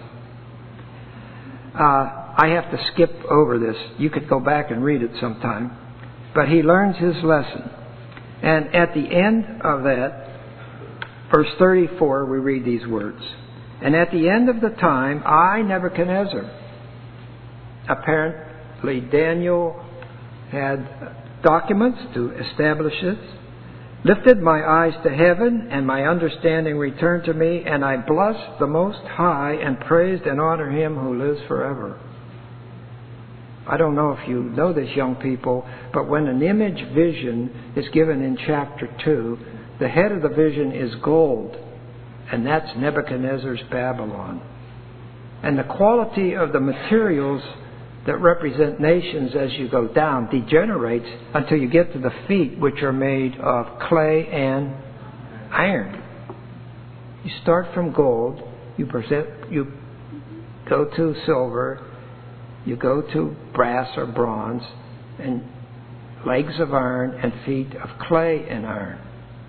Uh, I have to skip over this. You could go back and read it sometime. But he learns his lesson. And at the end of that, verse thirty-four, we read these words. And at the end of the time, I, Nebuchadnezzar, apparently Daniel had documents to establish this, lifted my eyes to heaven, and my understanding returned to me, and I blessed the Most High and praised and honored Him who lives forever. I don't know if you know this, young people, but when an image vision is given in chapter two, The head of the vision is gold, and that's Nebuchadnezzar's Babylon. And the quality of the materials that represent nations as you go down degenerates until you get to the feet, which are made of clay and iron. You start from gold, you present, you go to silver, you go to brass or bronze, and legs of iron and feet of clay and iron.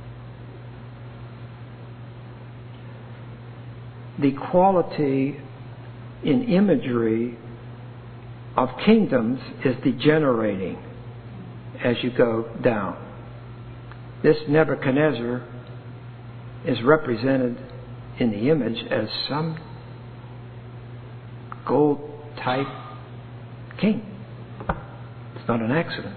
The quality in imagery of kingdoms is degenerating as you go down. This Nebuchadnezzar is represented in the image as some gold type king. It's not an accident.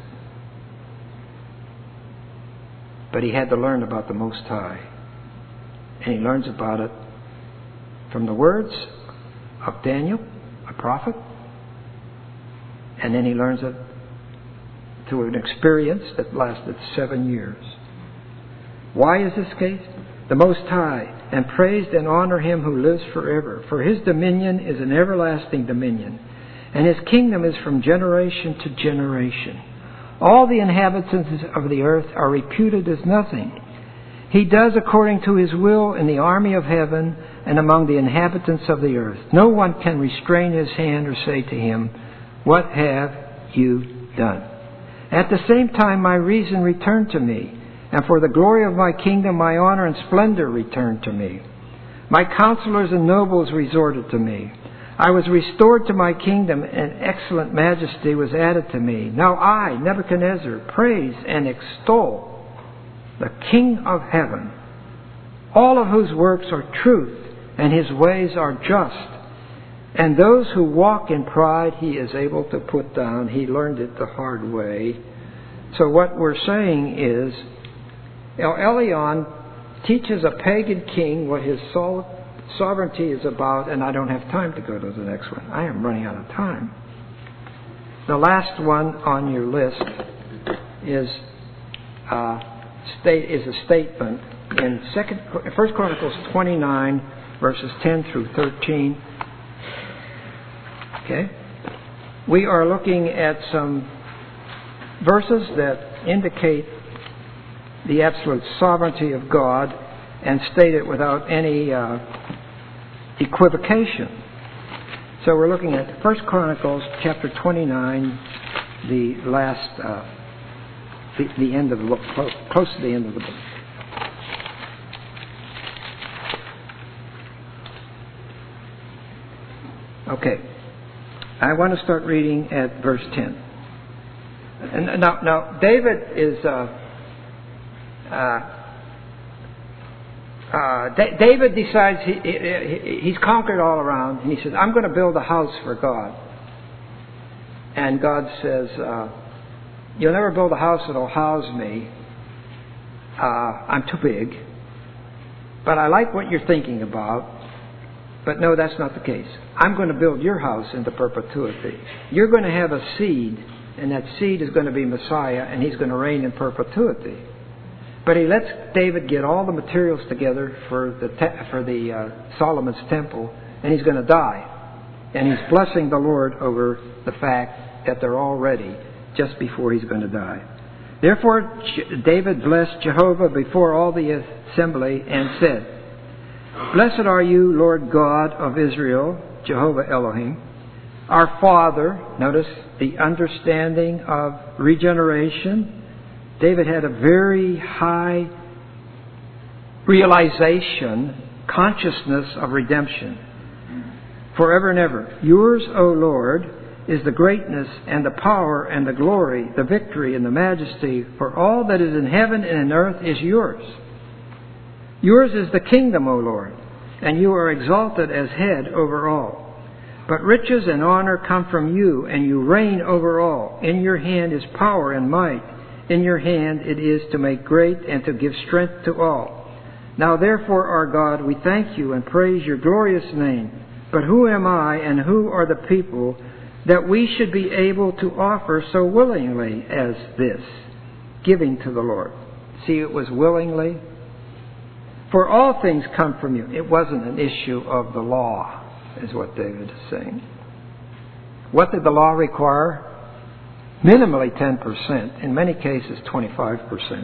But he had to learn about the Most High. And he learns about it from the words of Daniel, a prophet. And then he learns it through an experience that lasted seven years. Why is this case? The Most High, and praised and honor Him who lives forever. For His dominion is an everlasting dominion, and His kingdom is from generation to generation. All the inhabitants of the earth are reputed as nothing. He does according to His will in the army of heaven and among the inhabitants of the earth. No one can restrain His hand or say to Him, "What have you done?" At the same time my reason returned to me, and for the glory of my kingdom my honor and splendor returned to me. My counselors and nobles resorted to me. I was restored to my kingdom, and excellent majesty was added to me. Now I, Nebuchadnezzar, praise and extol the King of heaven, all of whose works are truth, and His ways are just. And those who walk in pride He is able to put down. He learned it the hard way. So what we're saying is, El Elyon teaches a pagan king what his sovereignty is about, and I don't have time to go to the next one. I am running out of time. The last one on your list is uh, state is a statement in Second First Chronicles twenty-nine, verses ten through thirteen. Okay, we are looking at some verses that indicate the absolute sovereignty of God and state it without any uh, equivocation. So we're looking at First Chronicles chapter twenty-nine, the last, uh, the, the end of the book, close, close to the end of the book. Okay, I want to start reading at verse ten. And now, now David is. Uh, Uh, uh, D- David decides he, he, he's conquered all around, and he says, "I'm going to build a house for God." And God says, uh, "You'll never build a house that'll house me. Uh, I'm too big. But I like what you're thinking about. But no, that's not the case. I'm going to build your house into perpetuity. You're going to have a seed, and that seed is going to be Messiah, and He's going to reign in perpetuity." But he lets David get all the materials together for the te- for the uh, Solomon's temple, and he's going to die. And he's blessing the Lord over the fact that they're all ready just before he's going to die. Therefore, David blessed Jehovah before all the assembly and said, "Blessed are you, Lord God of Israel, Jehovah Elohim, our Father." Notice the understanding of regeneration. David had a very high realization, consciousness of redemption. "Forever and ever. Yours, O Lord, is the greatness and the power and the glory, the victory and the majesty, for all that is in heaven and in earth is yours. Yours is the kingdom, O Lord, and you are exalted as head over all. But riches and honor come from you, and you reign over all. In your hand is power and might. In your hand it is to make great and to give strength to all. Now therefore, our God, we thank you and praise your glorious name. But who am I and who are the people that we should be able to offer so willingly as this, giving to the Lord?" See, it was willingly For all things come from you. It wasn't an issue of the law, is what David is saying. What did the law require? Minimally ten percent. In many cases, twenty-five percent.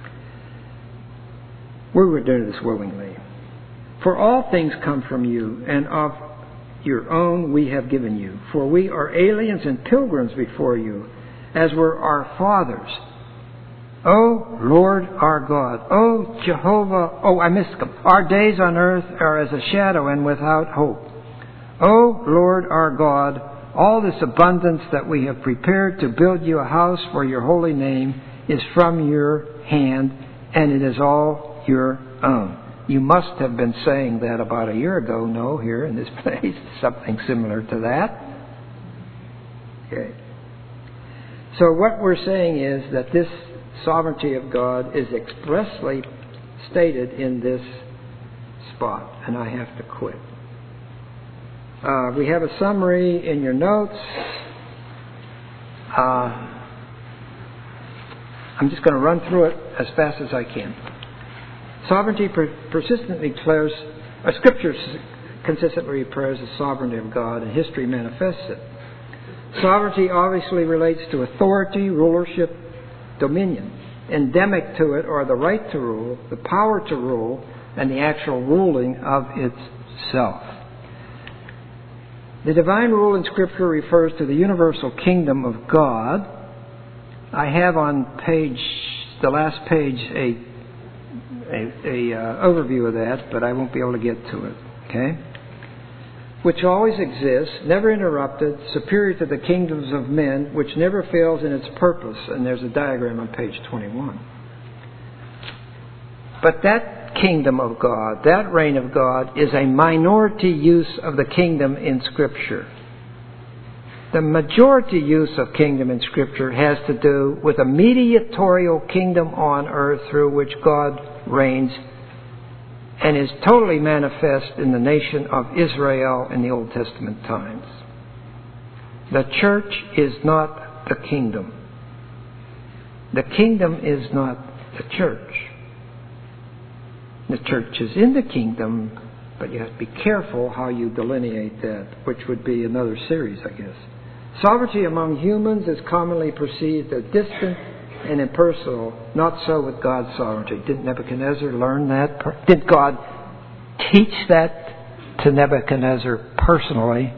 We were doing this willingly. For all things come from you, and of your own we have given you. For we are aliens and pilgrims before you, as were our fathers. O Lord our God, O Jehovah, oh, I missed them. Our days on earth are as a shadow and without hope. O Lord our God, all this abundance that we have prepared to build you a house for your holy name is from your hand, and it is all your own. You must have been saying that about a year ago, no, here in this place, something similar to that. Okay. So what we're saying is that this sovereignty of God is expressly stated in this spot, and I have to quit. Uh, we have a summary in your notes. Uh, I'm just going to run through it as fast as I can. Sovereignty per- persistently declares, or Scripture consistently declares the sovereignty of God, and history manifests it. Sovereignty obviously relates to authority, rulership, dominion. Endemic to it are the right to rule, the power to rule, and the actual ruling of itself. The divine rule in Scripture refers to the universal kingdom of God. I have on page, the last page, a a, a uh, overview of that, but I won't be able to get to it. Okay? Which always exists, never interrupted, superior to the kingdoms of men, which never fails in its purpose. And there's a diagram on page twenty-one. But that kingdom of God, that reign of God, is a minority use of the kingdom in Scripture. The majority use of kingdom in Scripture has to do with a mediatorial kingdom on earth through which God reigns and is totally manifest in the nation of Israel in the Old Testament times. The church is not the kingdom. The kingdom is not the church. The church is in the kingdom, but you have to be careful how you delineate that, which would be another series, I guess. Sovereignty among humans is commonly perceived as distant and impersonal. Not so with God's sovereignty. Didn't Nebuchadnezzar learn that? Did God teach that to Nebuchadnezzar personally?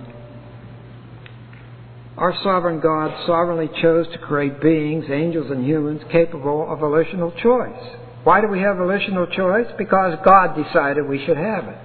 Our sovereign God sovereignly chose to create beings, angels and humans, capable of volitional choice. Why do we have volitional choice? Because God decided we should have it.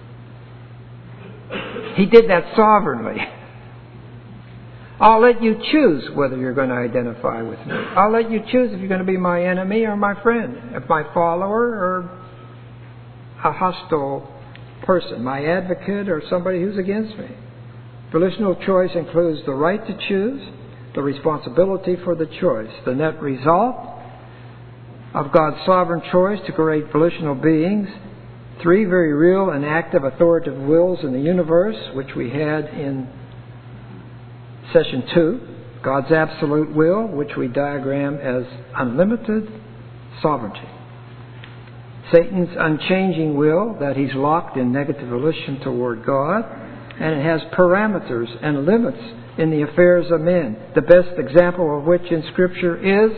He did that sovereignly. I'll let you choose whether you're going to identify with me. I'll let you choose if you're going to be my enemy or my friend, if my follower or a hostile person, my advocate or somebody who's against me. Volitional choice includes the right to choose, the responsibility for the choice. The net result of God's sovereign choice to create volitional beings, three very real and active authoritative wills in the universe, which we had in Session two, God's absolute will, which we diagram as unlimited sovereignty. Satan's unchanging will, that he's locked in negative volition toward God, and it has parameters and limits in the affairs of men. The best example of which in Scripture is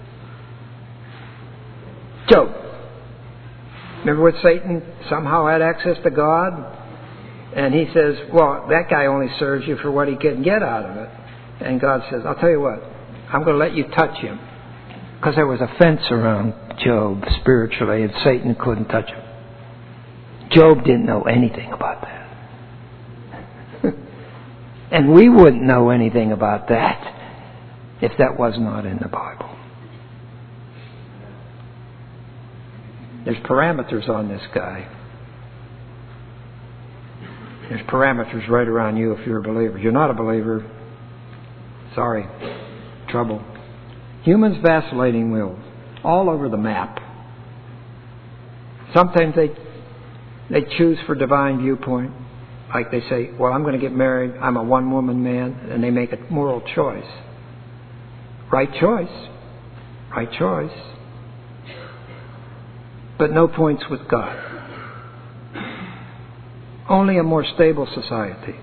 Job. Remember when Satan somehow had access to God? And he says, well, that guy only serves you for what he can get out of it. And God says, I'll tell you what, I'm going to let you touch him. Because there was a fence around Job spiritually, and Satan couldn't touch him. Job didn't know anything about that. And we wouldn't know anything about that if that was not in the Bible. There's parameters on this guy. There's parameters right around you if you're a believer. If you're not a believer, sorry, trouble. Humans vacillating wills all over the map. Sometimes they they choose for divine viewpoint. Like they say, well, I'm going to get married. I'm a one-woman man. And they make a moral choice. Right choice. Right choice. but no points with God. Only a more stable society,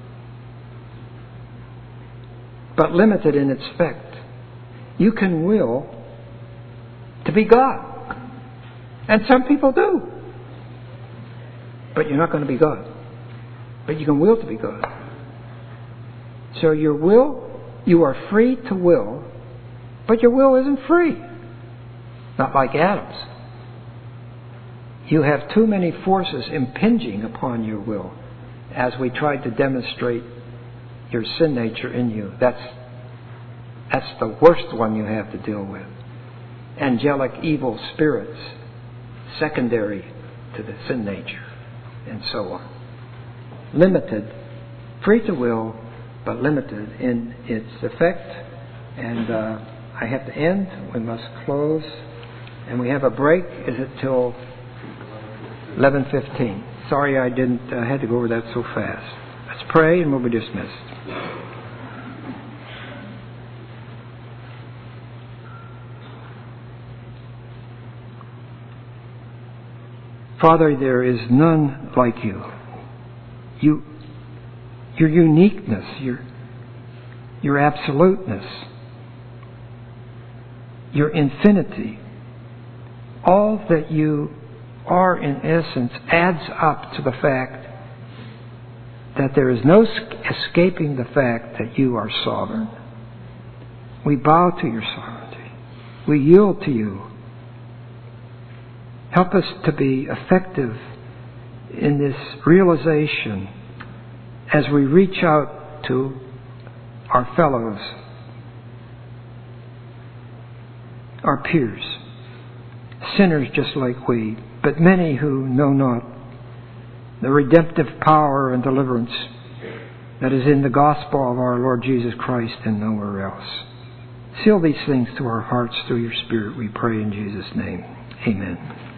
but limited in its effect. You can will to be God. And some people do. But you're not going to be God. But you can will to be God. So your will, you are free to will, but your will isn't free. Not like Adam's. You have too many forces impinging upon your will, as we tried to demonstrate your sin nature in you. That's, that's the worst one you have to deal with. Angelic evil spirits, secondary to the sin nature, and so on. Limited, free to will, but limited in its effect. And uh, I have to end. We must close. And we have a break. Is it till eleven fifteen? Sorry I didn't uh, had to go over that so fast. Let's pray and we'll be dismissed. Father, there is none like you. You, your uniqueness, your, your absoluteness, your infinity, all that you are in essence adds up to the fact that there is no escaping the fact that you are sovereign. We bow to your sovereignty. We yield to you. Help us to be effective in this realization as we reach out to our fellows, our peers, sinners just like we, but many who know not the redemptive power and deliverance that is in the gospel of our Lord Jesus Christ and nowhere else. Seal these things to our hearts through your Spirit, we pray in Jesus' name. Amen.